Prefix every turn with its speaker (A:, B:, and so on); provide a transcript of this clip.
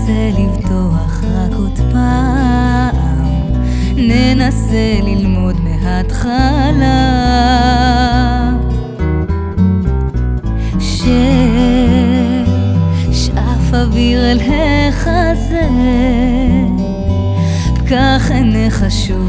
A: ננסה לבטוח רק עוד פעם, ננסה ללמוד מההתחלה, ששאף אוויר אל החזה, פקח עיניך שוב